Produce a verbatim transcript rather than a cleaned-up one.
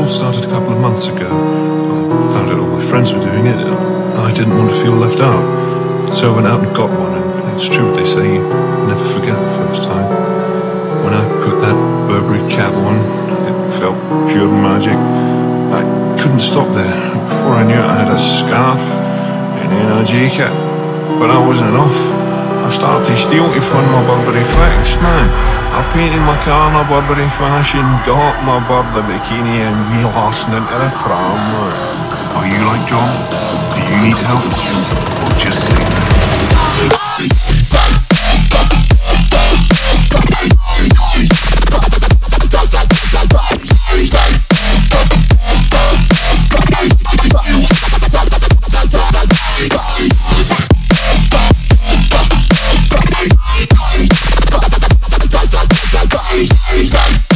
all started a couple of months ago. I found out all my friends were doing it. I didn't want to feel left out. So I went out and got one, and it's true what they say, you never forget the first time. When I put that Burberry cap on, it felt pure magic. I couldn't stop there. Before I knew it, I had a scarf and then a jacket. But that wasn't enough. I started to steal to fund my Burberry flex, man. I painted my car in a Burberry fashion, got my Burberry bikini, and we lost into the prom, man. Are you like John? Do you need help? Or just sleep? Bye.